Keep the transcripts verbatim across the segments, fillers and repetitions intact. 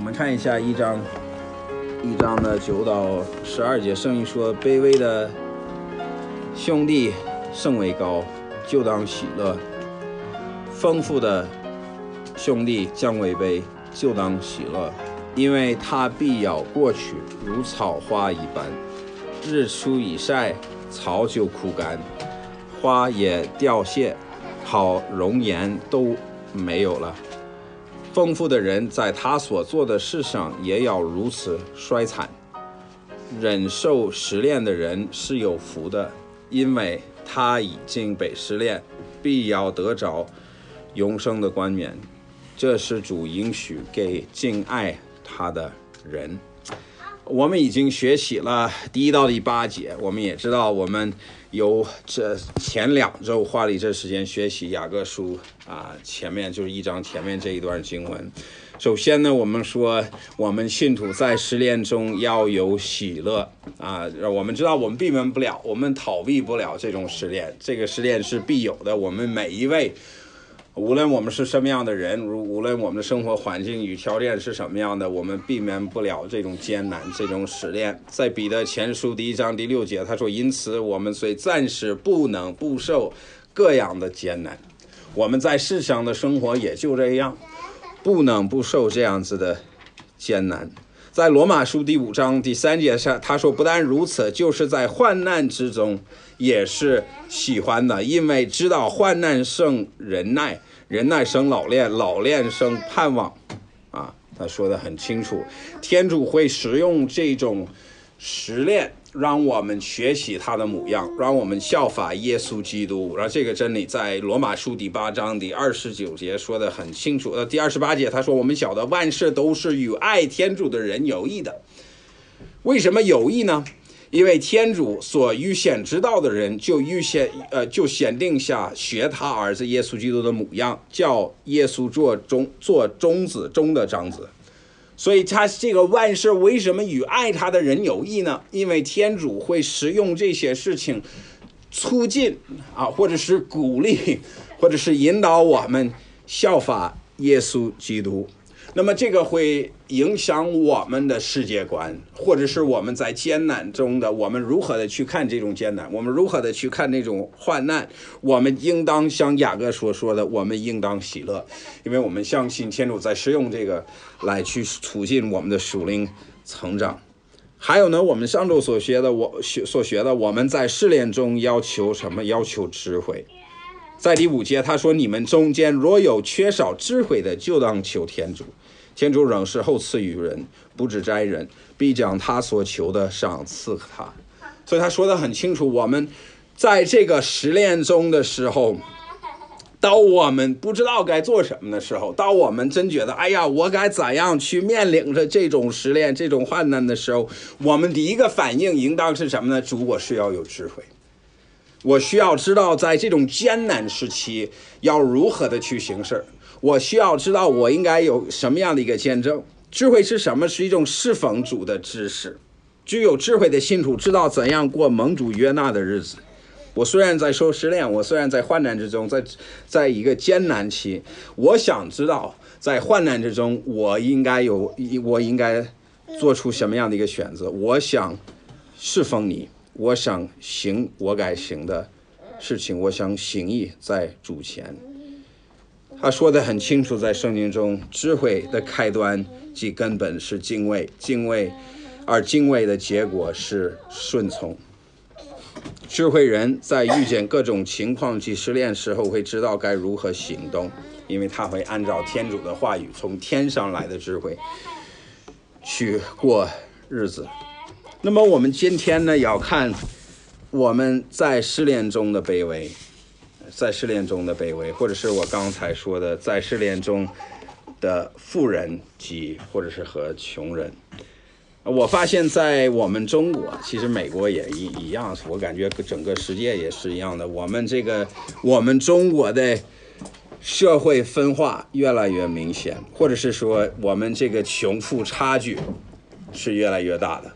们看一下一章一章的九到十二节，圣经说：卑微的兄弟甚为高，就当喜乐；丰富的兄弟将为卑，就当喜乐，因为他必要过去，如草花一般。日出一晒，草就枯干，花也凋谢，好容颜都没有了。丰富的人在他所做的事上也要如此衰残。忍受试炼的人是有福的，因为他已经被试炼，必要得着永生的冠冕。这是主应许给敬爱他的人。我们已经学习了第一到第八节，我们也知道我们有这前两周花了一阵时间学习雅各书啊，前面就是一章前面这一段经文。首先呢，我们说我们信徒在试炼中要有喜乐啊，我们知道我们避免不了，我们逃避不了这种试炼，这个试炼是必有的。我们每一位，无论我们是什么样的人，无论我们的生活环境与条件是什么样的，我们避免不了这种艰难，这种试炼。在彼得前书第一章第六节，他说：因此我们虽暂时不能不受各样的艰难。我们在世上的生活也就这样，不能不受这样子的艰难。在罗马书第五章第三节上，他说：不但如此，就是在患难之中也是喜欢的，因为知道患难生忍耐，忍耐生老练，老练生盼望啊。他说得很清楚，天主会使用这种试炼让我们学习他的模样，让我们效法耶稣基督。然后这个真理在罗马书第八章第二十九节说得很清楚。呃，第二十八节他说：我们晓得万事都是与爱天主的人有益的。为什么有益呢？因为天主所预先知道的人就预先呃就选定下学他儿子耶稣基督的模样，叫耶稣做中做中子中的长子。所以他这个万事为什么与爱他的人有益呢？因为天主会使用这些事情促进啊，或者是鼓励，或者是引导我们效法耶稣基督。那么这个会影响我们的世界观，或者是我们在艰难中的我们如何的去看这种艰难，我们如何的去看那种患难。我们应当像雅各所说的，我们应当喜乐，因为我们相信天主在使用这个来去促进我们的属灵成长。还有呢，我们上周所学的，我所学的，我们在试炼中要求什么？要求智慧。在第五节他说：你们中间若有缺少智慧的，就当求天主，天主仍是厚赐于人，不致摘人，必将他所求的赏赐他。所以他说得很清楚，我们在这个试炼中的时候，当我们不知道该做什么的时候，当我们真觉得哎呀我该怎样去面临着这种试炼这种患难的时候，我们第一个反应应当是什么呢？主，我是要有智慧，我需要知道在这种艰难时期要如何的去行事，我需要知道我应该有什么样的一个见证。智慧是什么？是一种侍奉主的知识。具有智慧的信徒知道怎样过蒙主悦纳的日子。我虽然在受试炼，我虽然在患难之中，在在一个艰难期，我想知道在患难之中我应该有我应该做出什么样的一个选择。我想侍奉你，我想行我该行的事情，我想行义在主前。他说得很清楚，在圣经中，智慧的开端即根本是敬畏，敬畏而敬畏的结果是顺从。智慧人在遇见各种情况及试炼时候会知道该如何行动，因为他会按照天主的话语，从天上来的智慧去过日子。那么我们今天呢，要看我们在试炼中的卑微，在试炼中的卑微，或者是我刚才说的在试炼中的富人及或者是和穷人。我发现在我们中国，其实美国也一一样，我感觉整个世界也是一样的。我们这个我们中国的社会分化越来越明显，或者是说我们这个穷富差距是越来越大的。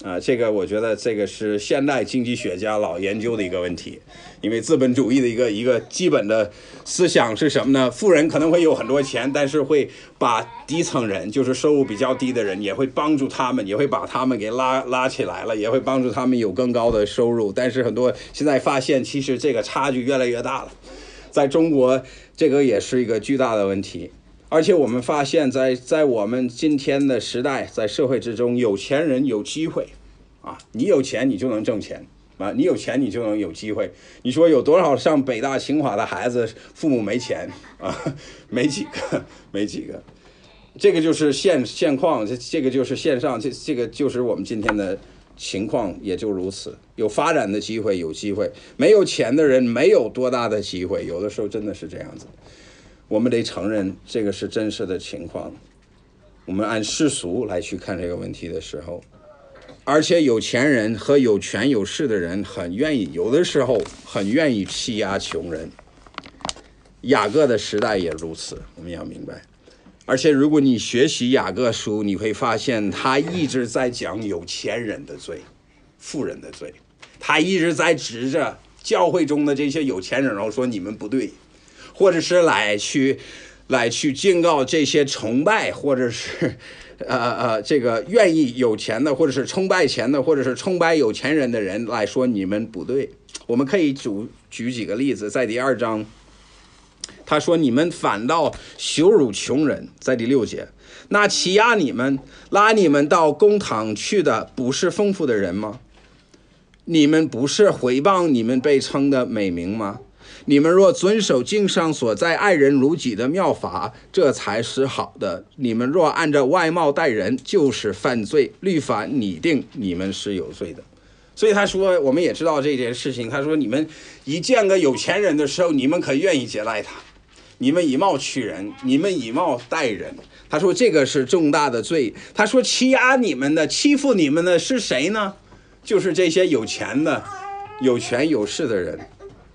啊，这个我觉得这个是现代经济学家老研究的一个问题，因为资本主义的一个一个基本的思想是什么呢？富人可能会有很多钱，但是会把底层人，就是收入比较低的人，也会帮助他们，也会把他们给拉拉起来了，也会帮助他们有更高的收入。但是很多现在发现，其实这个差距越来越大了。在中国，这个也是一个巨大的问题。而且我们发现在，在在我们今天的时代，在社会之中，有钱人有机会，啊，你有钱你就能挣钱，啊，你有钱你就能有机会。你说有多少上北大清华的孩子，父母没钱啊？没几个，没几个。这个就是现现况，这这个就是线上，这这个就是我们今天的情况，也就如此。有发展的机会，有机会；没有钱的人没有多大的机会，有的时候真的是这样子。我们得承认这个是真实的情况。我们按世俗来去看这个问题的时候，而且有钱人和有权有势的人很愿意，有的时候很愿意欺压穷人。雅各的时代也如此，我们要明白。而且如果你学习雅各书，你会发现他一直在讲有钱人的罪，富人的罪。他一直在指着教会中的这些有钱人，然后说你们不对，或者是来去来去警告这些崇拜或者是呃呃这个愿意有钱的，或者是崇拜钱的，或者是崇拜有钱人的人来说你们不对。我们可以举举几个例子，在第二章他说你们反倒羞辱穷人，在第六节，那欺压你们拉你们到公堂去的不是丰富的人吗？你们不是毁谤你们被称的美名吗？你们若遵守经上所在爱人如己的妙法，这才是好的。你们若按照外貌待人，就是犯罪。律法拟定你们是有罪的。所以他说，我们也知道这件事情。他说，你们一见个有钱人的时候，你们可愿意接待他，你们以貌取人，你们以貌待人。他说这个是重大的罪。他说欺压你们的、欺负你们的是谁呢？就是这些有钱的、有权有势的人。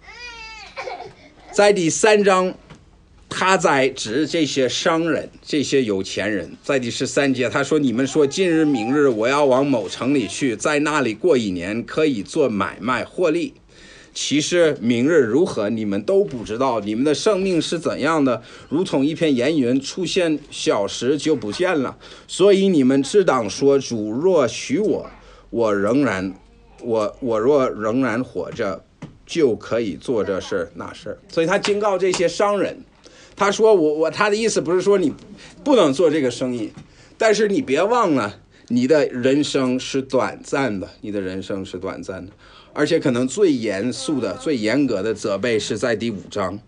在第三章，他在指这些商人、这些有钱人。在第十三节，他说：“你们说今日、明日我要往某城里去，在那里过一年，可以做买卖获利。其实明日如何，你们都不知道。你们的生命是怎样的，如同一片烟云，出现小时就不见了。所以你们只当说：主若许我，我仍然，我我若仍然活着，就可以做这事那事。所以他警告这些商人，他说我我他的意思不是说你不能做这个生意，但是你别忘了，你的人生是短暂的，你的人生是短暂的，而且可能最严肃的、最严格的责备是在第五章。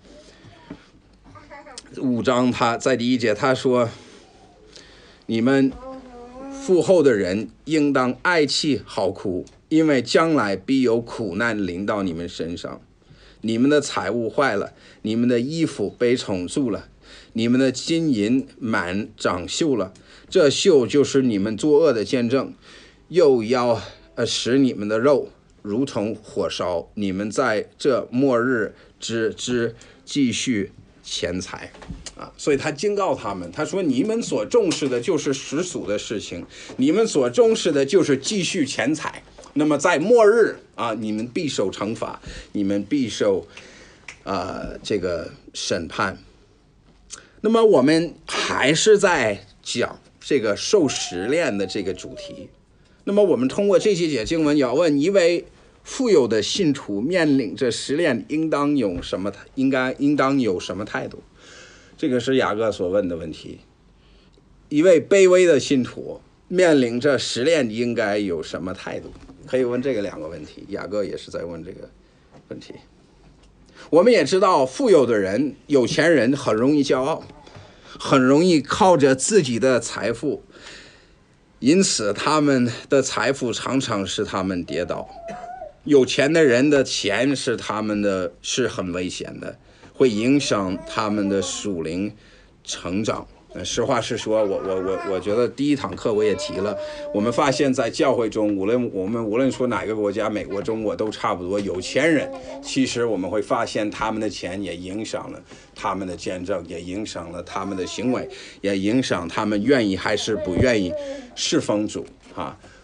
五章他在第一节他说，你们富厚的人应当哀泣嚎哭，因为将来必有苦难临到你们身上。你们的财物坏了，你们的衣服被虫蛀了，你们的金银满长锈了，这锈就是你们作恶的见证。又要呃使你们的肉如同火烧，你们在这末日之之继续钱财啊。所以他警告他们，他说你们所重视的就是世俗的事情，你们所重视的就是继续钱财。那么在末日啊，你们必受惩罚，你们必受呃这个审判。那么我们还是在讲这个受试炼的这个主题。那么我们通过这些节经文要问，一位富有的信徒面临着试炼，应当有什么应该应当有什么态度？这个是雅各所问的问题。一位卑微的信徒面临着试炼，应该有什么态度？可以问这个两个问题，雅各也是在问这个问题。我们也知道，富有的人、有钱人很容易骄傲，很容易靠着自己的财富，因此他们的财富常常使他们跌倒。有钱的人的钱是他们的是很危险的，会影响他们的属灵成长。实话实说，我我我我觉得第一堂课我也提了，我们发现在教会中，无论我们无论说哪个国家，美国、中国都差不多，有钱人其实我们会发现他们的钱也影响了他们的见证，也影响了他们的行为，也影响他们愿意还是不愿意侍奉主啊。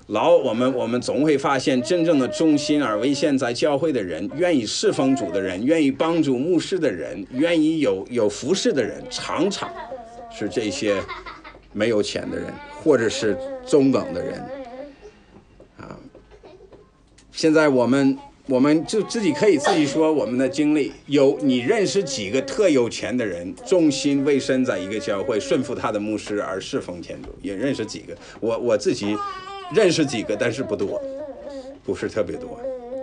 老我们我们总会发现，真正的忠心而为现在教会的人，愿意侍奉主的人，愿意帮助牧师的人，愿意有有服侍的人，常常是这些没有钱的人，或者是中等的人。啊，现在我们我们就自己可以自己说我们的经历，有你认识几个特有钱的人，忠心为身在一个教会，顺服他的牧师而侍奉天主，也认识几个。我我自己认识几个，但是不多，不是特别多。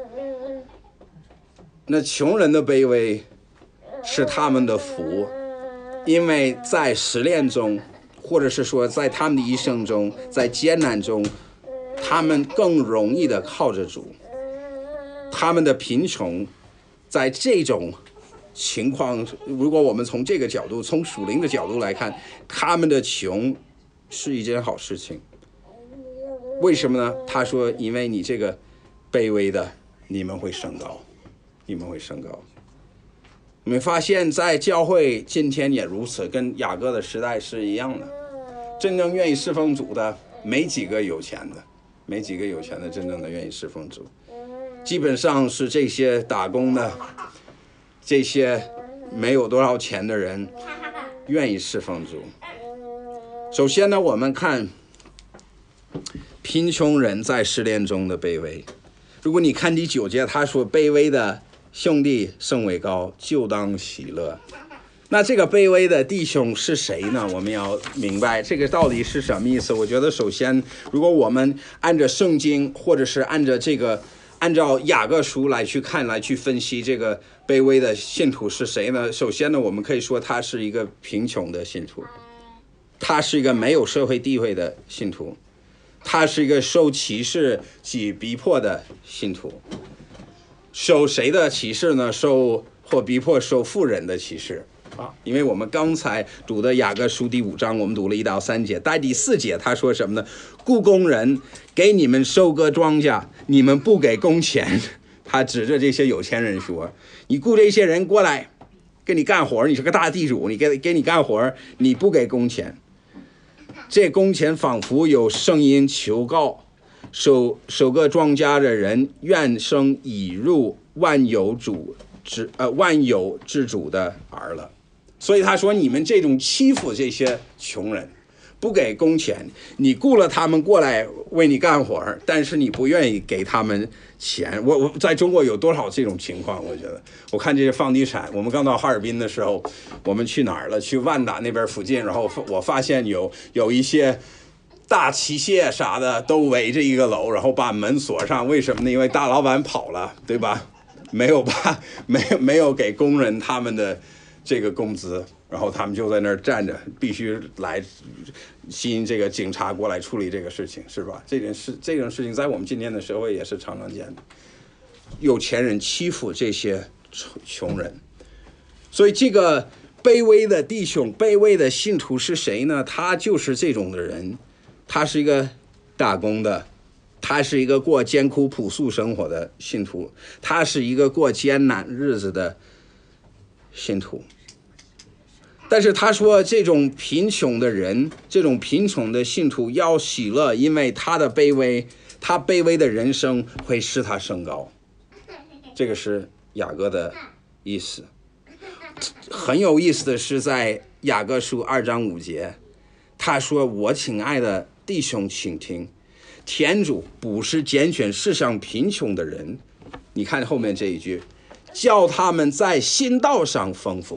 那穷人的卑微是他们的福，因为在试炼中，或者是说在他们的一生中，在艰难中，他们更容易的靠着主。他们的贫穷在这种情况，如果我们从这个角度，从属灵的角度来看，他们的穷是一件好事情。为什么呢？他说因为你这个卑微的，你们会升高，你们会升高。你们发现在教会今天也如此，跟雅各的时代是一样的。真正愿意侍奉主的没几个有钱的，没几个有钱的真正的愿意侍奉主，基本上是这些打工的，这些没有多少钱的人愿意侍奉主。首先呢，我们看贫穷人在试炼中的卑微。如果你看第九节，他说卑微的兄弟甚为高，就当喜乐。那这个卑微的弟兄是谁呢？我们要明白这个到底是什么意思。我觉得首先，如果我们按照圣经，或者是按照这个按照雅各书来去看，来去分析这个卑微的信徒是谁呢？首先呢，我们可以说他是一个贫穷的信徒，他是一个没有社会地位的信徒，他是一个受歧视及逼迫的信徒。受谁的歧视呢？受或逼迫受富人的歧视啊！因为我们刚才读的雅各书第五章，我们读了一到三节，在第四节他说什么呢？雇工人给你们收割庄稼，你们不给工钱。他指着这些有钱人说，你雇这些人过来给你干活，你是个大地主，你给给你干活，你不给工钱。这工钱仿佛有声音求告，收收割庄稼的人愿生已入万有主之呃万有之主的儿了。所以他说，你们这种欺负这些穷人，不给工钱，你雇了他们过来为你干活，但是你不愿意给他们钱。我我在中国有多少这种情况？我觉得，我看这些房地产，我们刚到哈尔滨的时候，我们去哪儿了？去万达那边附近，然后我发现有有一些大器械啥的都围着一个楼，然后把门锁上。为什么呢？因为大老板跑了，对吧？没有把没有没有给工人他们的这个工资，然后他们就在那儿站着，必须来吸引这个警察过来处理这个事情，是吧？这件事这种事情在我们今天的社会也是常常见的，有钱人欺负这些穷人。所以这个卑微的弟兄，卑微的信徒是谁呢？他就是这种的人，他是一个打工的，他是一个过艰苦朴素生活的信徒，他是一个过艰难日子的信徒。但是他说，这种贫穷的人，这种贫穷的信徒要喜乐，因为他的卑微，他卑微的人生会使他升高。这个是雅各的意思。很有意思的是，在雅各书二章五节，他说，我亲爱的弟兄请听，天主不是拣选世上贫穷的人，你看后面这一句，叫他们在信道上丰富，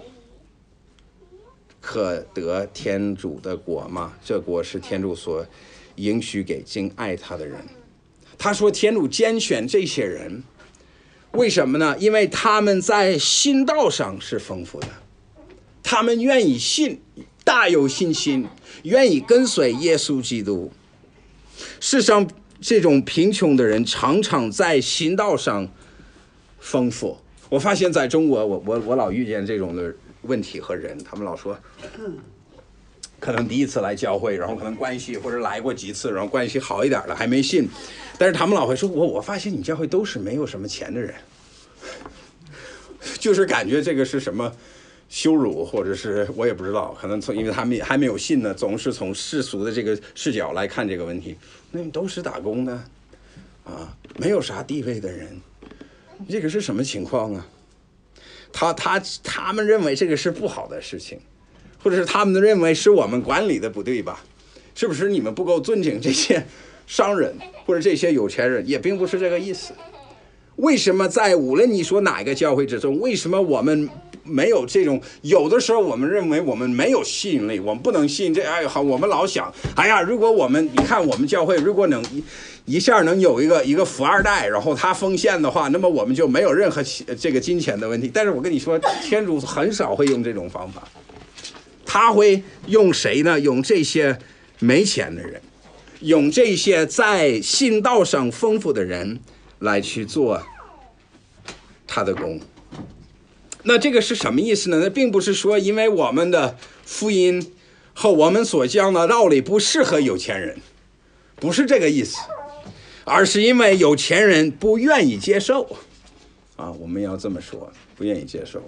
可得天主的国吗？这国是天主所应许给敬爱他的人。他说天主拣选这些人，为什么呢？因为他们在信道上是丰富的，他们愿意信，大有信心，愿意跟随耶稣基督。世上这种贫穷的人常常在信道上丰富。我发现在中国，我我我老遇见这种的问题和人，他们老说，可能第一次来教会，然后可能关系或者来过几次，然后关系好一点了，还没信，但是他们老会说，我我发现你教会都是没有什么钱的人，就是感觉这个是什么羞辱，或者是我也不知道，可能从因为他们还没有信呢，总是从世俗的这个视角来看这个问题。那你都是打工的啊，没有啥地位的人，这个是什么情况啊？他他他们认为这个是不好的事情，或者是他们认为是我们管理的不对吧？是不是你们不够尊敬这些商人或者这些有钱人？也并不是这个意思。为什么在无论你说哪个教会之中，为什么我们没有这种？有的时候我们认为我们没有吸引力，我们不能吸引这。哎，好，我们老想，哎呀，如果我们你看我们教会如果能一一下能有一个一个富二代，然后他奉献的话，那么我们就没有任何这个金钱的问题。但是我跟你说，天主很少会用这种方法，他会用谁呢？用这些没钱的人，用这些在信道上丰富的人来去做他的工。那这个是什么意思呢？那并不是说因为我们的福音和我们所讲的道理不适合有钱人，不是这个意思，而是因为有钱人不愿意接受啊，我们要这么说，不愿意接受。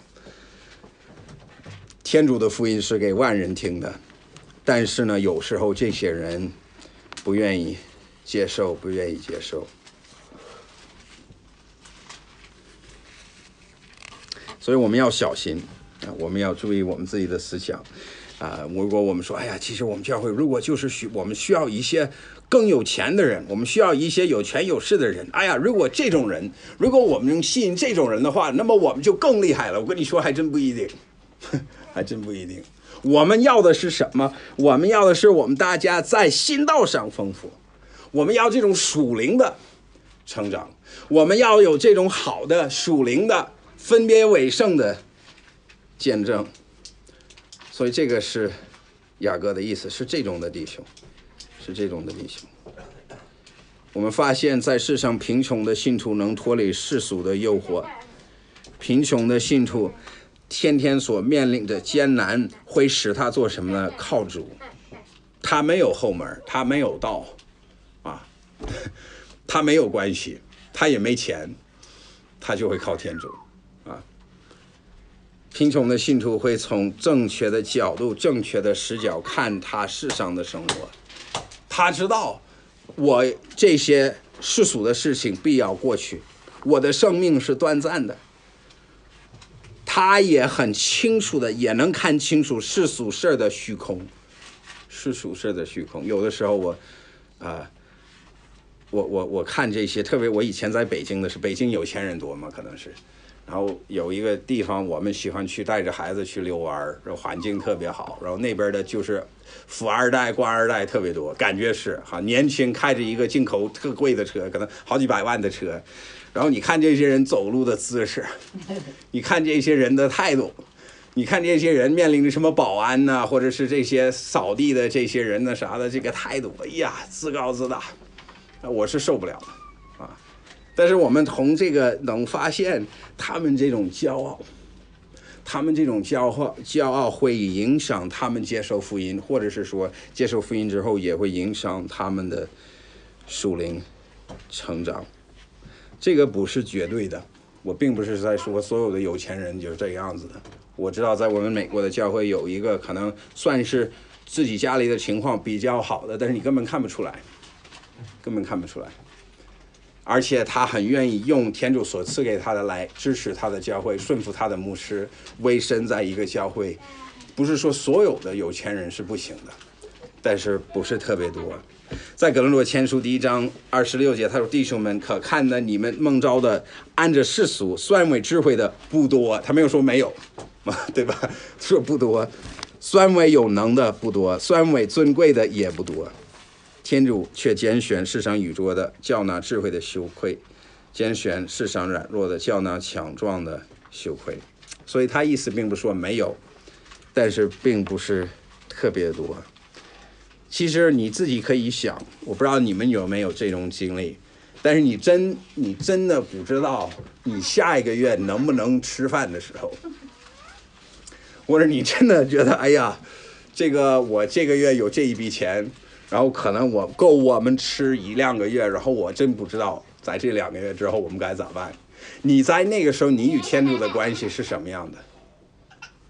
天主的福音是给万人听的，但是呢，有时候这些人不愿意接受，不愿意接受。所以我们要小心啊，我们要注意我们自己的思想啊。如果我们说，哎呀，其实我们教会如果就是需我们需要一些更有钱的人，我们需要一些有权有势的人。哎呀，如果这种人，如果我们能吸引这种人的话，那么我们就更厉害了。我跟你说，还真不一定，还真不一定。我们要的是什么？我们要的是我们大家在信道上丰富，我们要这种属灵的成长，我们要有这种好的属灵的分别为圣的见证。所以这个是雅各的意思，是这种的弟兄，是这种的弟兄。我们发现在世上贫穷的信徒能脱离世俗的诱惑，贫穷的信徒天天所面临的艰难会使他做什么呢？靠主。他没有后门，他没有道啊，他没有关系，他也没钱，他就会靠天主啊。贫穷的信徒会从正确的角度、正确的视角看他世上的生活。他知道我这些世俗的事情必要过去，我的生命是短暂的。他也很清楚的，也能看清楚世俗事的虚空，世俗事的虚空。有的时候我，啊、呃，我我我看这些，特别我以前在北京的是，北京有钱人多嘛，可能是。然后有一个地方我们喜欢去带着孩子去遛弯，然后环境特别好，然后那边的就是富二代官二代特别多，感觉是哈，年轻开着一个进口特贵的车，可能好几百万的车，然后你看这些人走路的姿势，你看这些人的态度，你看这些人面临着什么保安呐、啊，或者是这些扫地的这些人呢啥的这个态度，哎呀，自高自大，我是受不了的啊。但是我们从这个能发现，他们这种骄傲，他们这种骄傲，骄傲会影响他们接受福音，或者是说接受福音之后也会影响他们的属灵成长。这个不是绝对的，我并不是在说所有的有钱人就是这个样子的。我知道在我们美国的教会有一个可能算是自己家里的情况比较好的，但是你根本看不出来，根本看不出来。而且他很愿意用天主所赐给他的来支持他的教会，顺服他的牧师，委身在一个教会。不是说所有的有钱人是不行的，但是不是特别多。在哥林多前书第一章二十六节，他说：“弟兄们，可看的你们蒙召的，按着世俗算为智慧的不多。”他没有说没有，对吧？说不多，算为有能的不多，算为尊贵的也不多。天主却拣选世上愚拙的，叫那智慧的羞愧；拣选世上软弱的，叫那强壮的羞愧。所以他意思并不是说没有，但是并不是特别多。其实你自己可以想，我不知道你们有没有这种经历，但是你真你真的不知道你下一个月能不能吃饭的时候，或者你真的觉得哎呀，这个我这个月有这一笔钱，然后可能我够我们吃一两个月，然后我真不知道在这两个月之后我们该咋办。你在那个时候你与天主的关系是什么样的？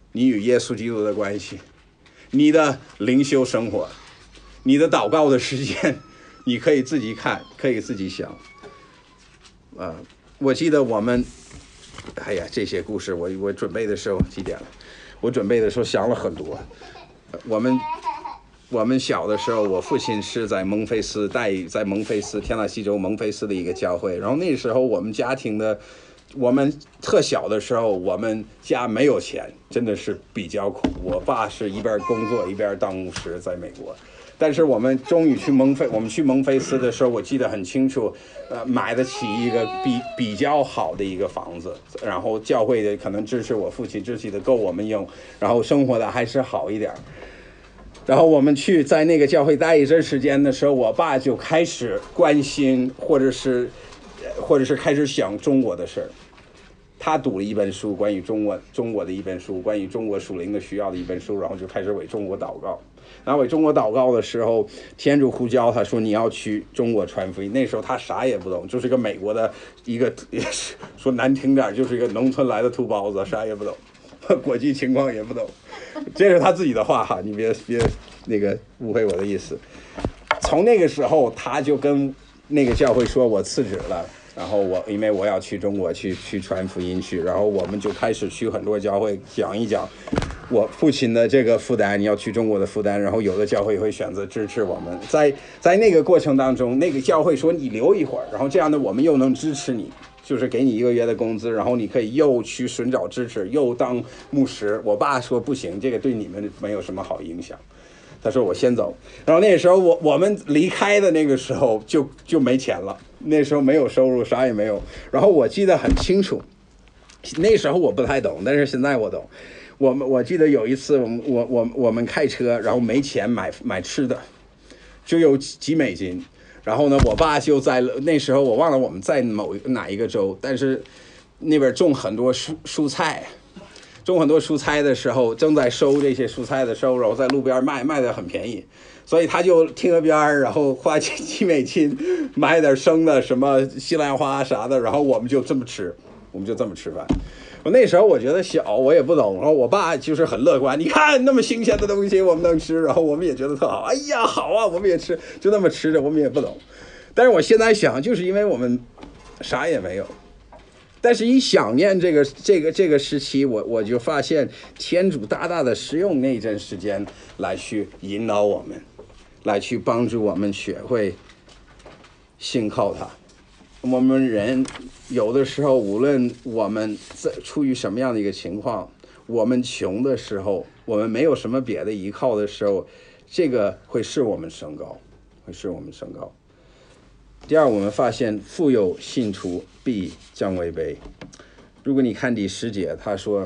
你与耶稣基督的关系，你的灵修生活，你的祷告的时间，你可以自己看，可以自己想。啊，我记得我们，哎呀，这些故事我我准备的时候几点了？我准备的时候想了很多。我们我们小的时候，我父亲是在蒙菲斯带在蒙菲斯天纳西州蒙菲斯的一个教会，然后那时候我们家庭的。我们特小的时候，我们家没有钱，真的是比较苦。我爸是一边工作一边当牧师，在美国。但是我们终于去蒙菲，我们去蒙菲斯的时候，我记得很清楚，呃，买得起一个比比较好的一个房子，然后教会的可能支持我父亲，支持的够我们用，然后生活的还是好一点。然后我们去在那个教会待一阵时间的时候，我爸就开始关心，或者是。或者是开始想中国的事儿，他读了一本书，关于中国中国的一本书，关于中国属灵的需要的一本书，然后就开始为中国祷告。然后为中国祷告的时候，天主呼召他说你要去中国传福音。那时候他啥也不懂，就是个美国的一个，说难听点就是一个农村来的土包子，啥也不懂，国际情况也不懂。这是他自己的话哈，你别别那个误会我的意思。从那个时候，他就跟那个教会说我辞职了，然后我因为我要去中国去去传福音去，然后我们就开始去很多教会讲一讲我父亲的这个负担，你要去中国的负担，然后有的教会会选择支持我们。在在那个过程当中，那个教会说你留一会儿，然后这样的我们又能支持你，就是给你一个月的工资，然后你可以又去寻找支持，又当牧师。我爸说不行，这个对你们没有什么好影响。他说我先走，然后那时候我我们离开的那个时候就就没钱了，那时候没有收入，啥也没有。然后我记得很清楚，那时候我不太懂，但是现在我懂。我们我记得有一次我们我我我们开车，然后没钱买买吃的，就有几美金。然后呢，我爸就在那时候我忘了我们在某哪一个州，但是那边种很多蔬蔬菜。种很多蔬菜的时候，正在收这些蔬菜的时候，然后在路边卖，卖的很便宜，所以他就停个边儿，然后花几美金买点生的什么西兰花啥的，然后我们就这么吃，我们就这么吃饭。我那时候我觉得小，我也不懂，然后我爸就是很乐观，你看那么新鲜的东西我们能吃，然后我们也觉得特好，哎呀好啊，我们也吃，就那么吃着，我们也不懂。但是我现在想，就是因为我们啥也没有。但是一想念这个这个这个时期，我我就发现天主大大的使用那阵时间来去引导我们，来去帮助我们学会信靠他。我们人有的时候，无论我们在处于什么样的一个情况，我们穷的时候，我们没有什么别的依靠的时候，这个会使我们升高，会使我们升高。第二，我们发现富有信徒必降为卑。如果你看第十节，他说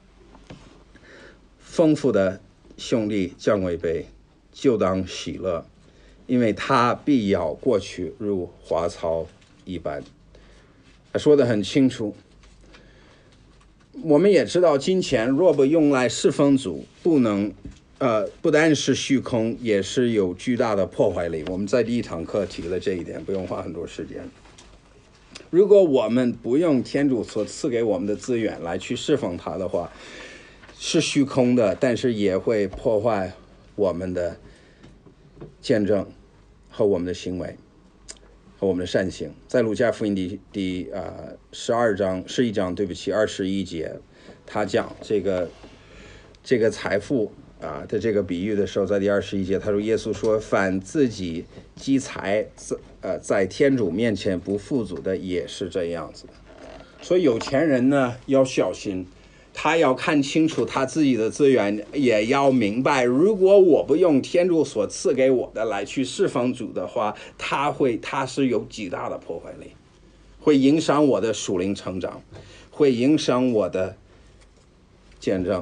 丰富的兄弟降为卑，就当喜乐，因为他必要过去如花草一般。他说得很清楚。我们也知道金钱若不用来侍奉主，不能呃，不单是虚空，也是有巨大的破坏力。我们在第一堂课提了这一点，不用花很多时间。如果我们不用天主所赐给我们的资源来去侍奉他的话，是虚空的，但是也会破坏我们的见证和我们的行为和我们的善行。在路加福音第第呃十二章十一章对不起二十一节，他讲这个这个财富啊的这个比喻的时候，在第二十一节他说，耶稣说凡自己积财呃在天主面前不富足的也是这样子。所以有钱人呢要小心，他要看清楚他自己的资源，也要明白如果我不用天主所赐给我的来去侍奉主的话，他会他是有极大的破坏力，会影响我的属灵成长，会影响我的见证。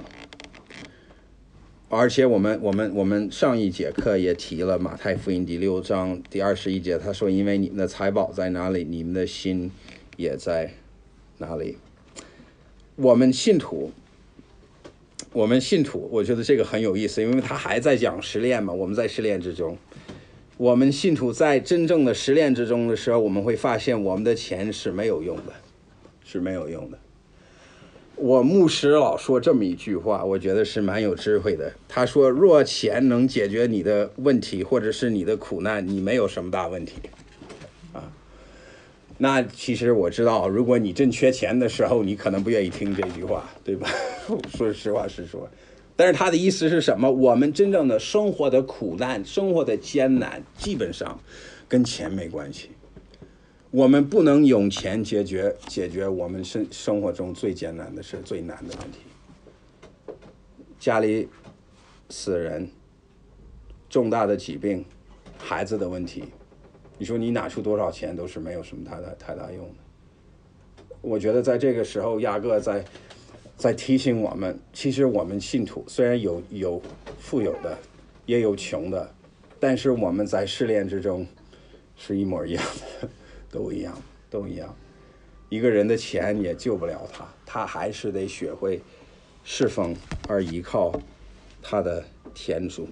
而且我们我们我们上一节课也提了马太福音第六章第二十一节，他说因为你们的财宝在哪里，你们的心也在哪里。我们信徒我们信徒我觉得这个很有意思，因为他还在讲实炼嘛，我们在实炼之中。我们信徒在真正的实炼之中的时候，我们会发现我们的钱是没有用的，是没有用的。 我牧师老说这么一句话，我觉得是蛮有智慧的。他说：“若钱能解决你的问题，或者是你的苦难，你没有什么大问题。”啊，那其实我知道，如果你真缺钱的时候，你可能不愿意听这句话，对吧？说实话实说。但是他的意思是什么？我们真正的生活的苦难、生活的艰难，基本上跟钱没关系。我们不能用钱解决解决我们生生活中最艰难的事、最难的问题。家里死人、重大的疾病、孩子的问题，你说你拿出多少钱都是没有什么太大太大用的。我觉得在这个时候，雅各在在提醒我们，其实我们信徒虽然有有富有的，也有穷的，但是我们在试炼之中是一模一样的。都一样，都一样。一个人的钱也救不了他，他还是得学会侍奉而依靠他的天主。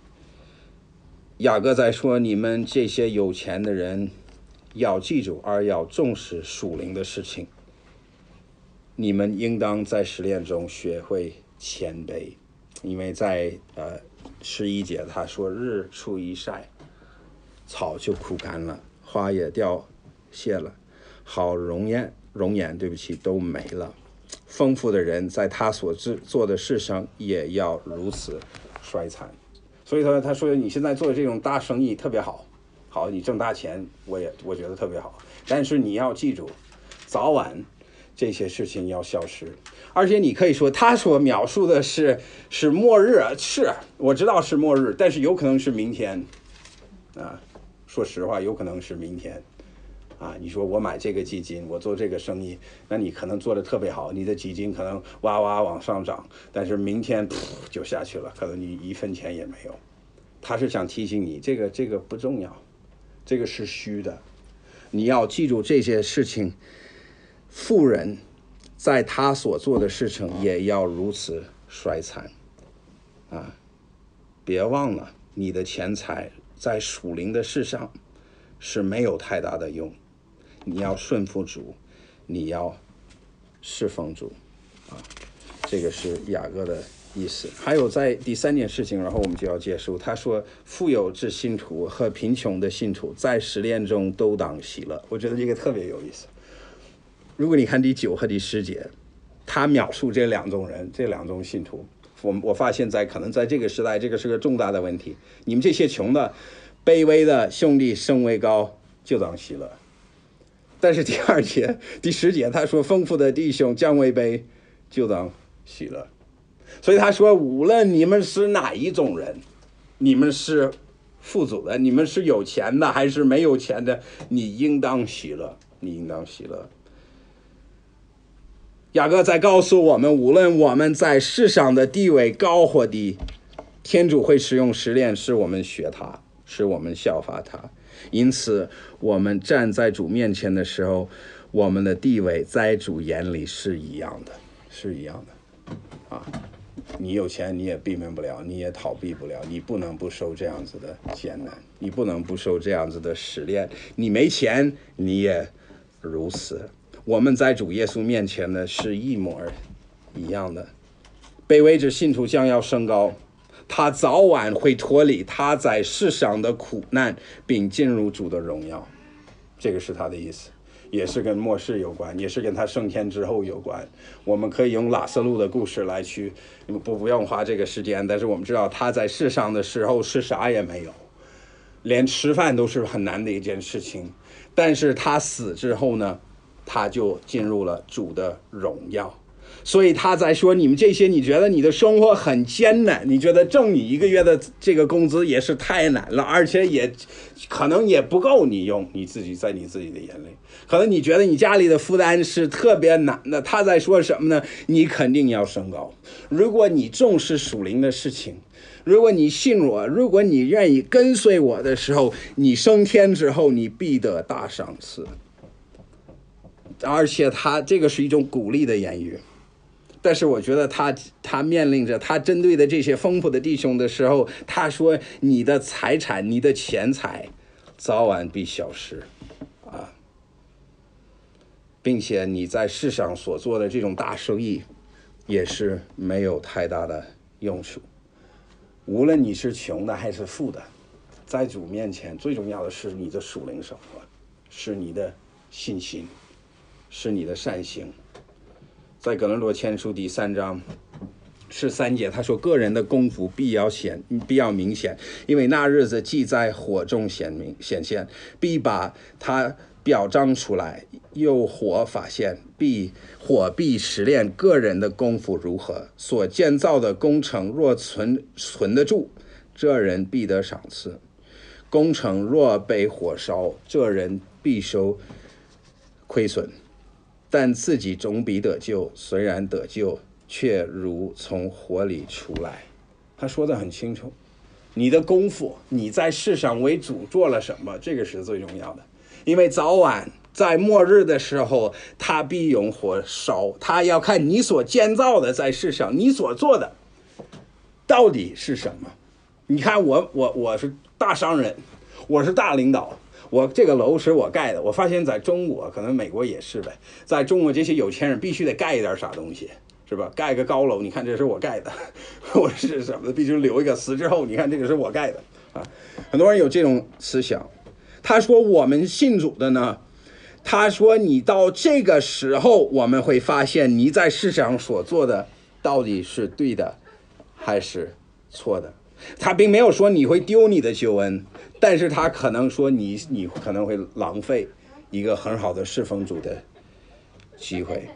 雅各在说，你们这些有钱的人要记住，而要重视属灵的事情。你们应当在试炼中学会谦卑，因为在呃十一节他说，日出一晒，草就枯干了，花也掉谢了，好容颜容颜对不起都没了。丰富的人在他所做的事上也要如此衰残。所以说他说你现在做的这种大生意特别好，好你挣大钱，我也我觉得特别好，但是你要记住，早晚这些事情要消失。而且你可以说他所描述的是是末日，是我知道是末日，但是有可能是明天啊，说实话有可能是明天啊。你说我买这个基金，我做这个生意，那你可能做的特别好，你的基金可能哇哇往上涨，但是明天噗就下去了，可能你一分钱也没有。他是想提醒你，这个这个不重要，这个是虚的，你要记住这些事情。富人在他所做的事情也要如此衰残啊！别忘了，你的钱财在属灵的事上是没有太大的用。你要顺服主，你要侍奉主啊！这个是雅各的意思。还有在第三件事情，然后我们就要结束。他说，富有之信徒和贫穷的信徒在试炼中都当喜乐。我觉得这个特别有意思。如果你看第九和第十节，他描述这两种人，这两种信徒，我我发现在可能在这个时代，这个是个重大的问题。你们这些穷的、卑微的兄弟，升为高，就当喜乐。但是第二节、第十节，他说，丰富的弟兄降为卑，就当喜乐。所以他说，无论你们是哪一种人，你们是富足的，你们是有钱的，还是没有钱的，你应当喜乐，你应当喜乐。雅各在告诉我们，无论我们在世上的地位高或低，天主会使用试炼使我们学他，使我们效法他。因此我们站在主面前的时候，我们的地位在主眼里是一样的，是一样的啊！你有钱你也避免不了，你也逃避不了，你不能不受这样子的艰难，你不能不受这样子的试炼。你没钱你也如此。我们在主耶稣面前呢是一模一样的。卑微之信徒将要升高，他早晚会脱离他在世上的苦难，并进入主的荣耀。这个是他的意思，也是跟末世有关，也是跟他升天之后有关。我们可以用拉撒路的故事来去，不不用花这个时间，但是我们知道他在世上的时候是啥也没有，连吃饭都是很难的一件事情。但是他死之后呢，他就进入了主的荣耀。所以他在说，你们这些你觉得你的生活很艰难，你觉得挣你一个月的这个工资也是太难了，而且也可能也不够你用，你自己在你自己的眼里，可能你觉得你家里的负担是特别难的。他在说什么呢？你肯定要升高。如果你重视属灵的事情，如果你信我，如果你愿意跟随我的时候，你升天之后你必得大赏赐。而且他这个是一种鼓励的言语，但是我觉得他他面临着他针对的这些丰富的弟兄的时候，他说你的财产你的钱财早晚必消失啊！ 并且你在世上所做的这种大生意也是没有太大的用处。无论你是穷的还是富的，在主面前最重要的是你的属灵生活，是你的信心，是你的善行。在哥林多前书第三章十三节，他说个人的功夫必要显必要明显，因为那日子既在火中显明显现，必把它表彰出来，又火发现，必火必实炼个人的功夫如何。所建造的工程若存存得住，这人必得赏赐；工程若被火烧，这人必受亏损。但自己总比得救，虽然得救，却如从火里出来。他说得很清楚，你的功夫，你在世上为主做了什么，这个是最重要的。因为早晚在末日的时候，他必用火烧，他要看你所建造的在世上，你所做的到底是什么。你看我我我是大商人，我是大领导，我这个楼是我盖的。我发现在中国，可能美国也是呗，在中国这些有钱人必须得盖一点啥东西，是吧？盖个高楼，你看这是我盖的，我是什么的，必须留一个，死之后你看这个是我盖的啊。很多人有这种思想。他说我们信主的呢，他说你到这个时候，我们会发现你在世上所做的到底是对的还是错的。他并没有说你会丢你的救恩，但是他可能说你你可能会浪费一个很好的侍奉主的机会。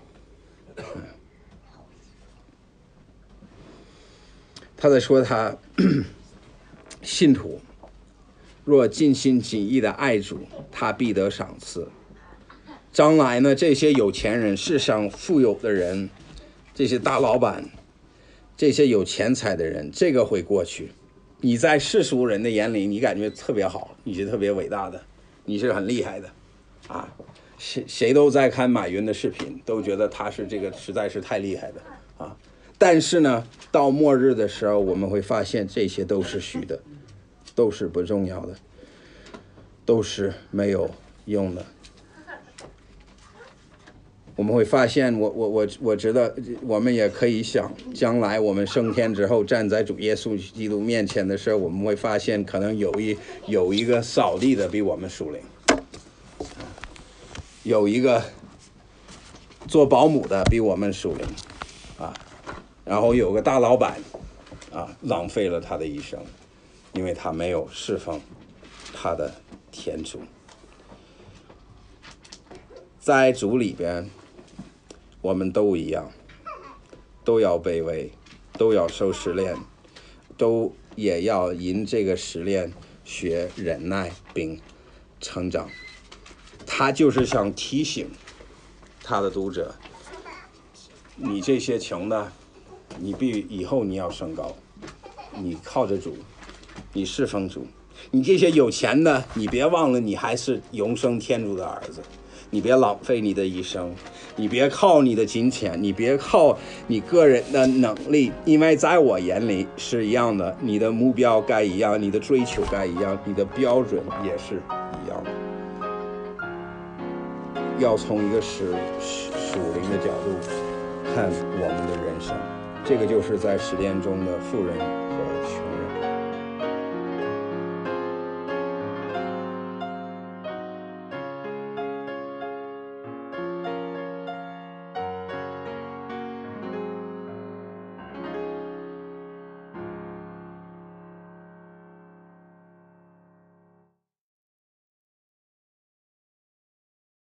他在说他信徒若尽心尽意的爱主，他必得赏赐。将来呢，这些有钱人，世上富有的人，这些大老板，这些有钱财的人，这个会过去。你在世俗人的眼里，你感觉特别好，你是特别伟大的，你是很厉害的啊！谁谁都在看马云的视频，都觉得他是这个实在是太厉害的啊！但是呢，到末日的时候，我们会发现这些都是虚的，都是不重要的，都是没有用的。我们会发现，我我我我觉得我们也可以想，将来我们升天之后，站在主耶稣基督面前的时候，我们会发现，可能有一有一个扫地的比我们属灵，有一个做保姆的比我们属灵，啊，然后有个大老板，啊，浪费了他的一生，因为他没有侍奉他的天主。在主里边，我们都一样，都要卑微，都要受试炼，都也要因这个试炼学忍耐并成长。他就是想提醒他的读者，你这些穷的，你必以后你要升高，你靠着主，你侍奉主。你这些有钱的，你别忘了你还是永生天主的儿子，你别浪费你的一生，你别靠你的金钱，你别靠你个人的能力，因为在我眼里是一样的，你的目标该一样，你的追求该一样，你的标准也是一样的。要从一个属属灵的角度看我们的人生，这个就是在实践中的富人和穷